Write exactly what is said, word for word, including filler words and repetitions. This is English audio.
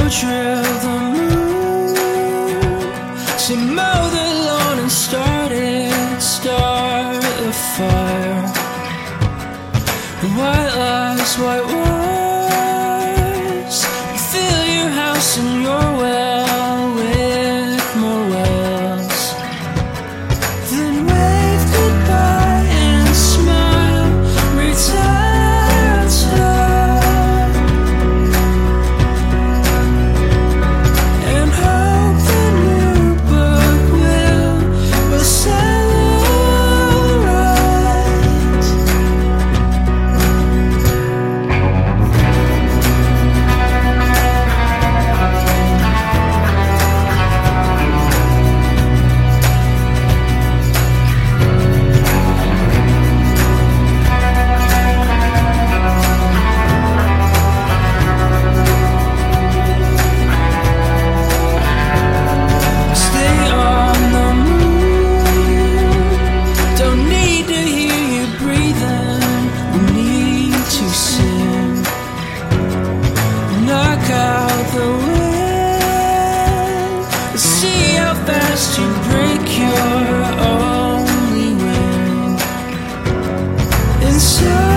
drill the moon, to mow the lawn and start it, start a fire. White lies, white walls, fill your house and your well with more wells. Then wave goodbye and smile, retire outside, and hope the new book will, will sell alright. Stay on the moon, don't need to hear you breathing, we need to sing. Knock out the wind, see how fast you break your only wing. Inside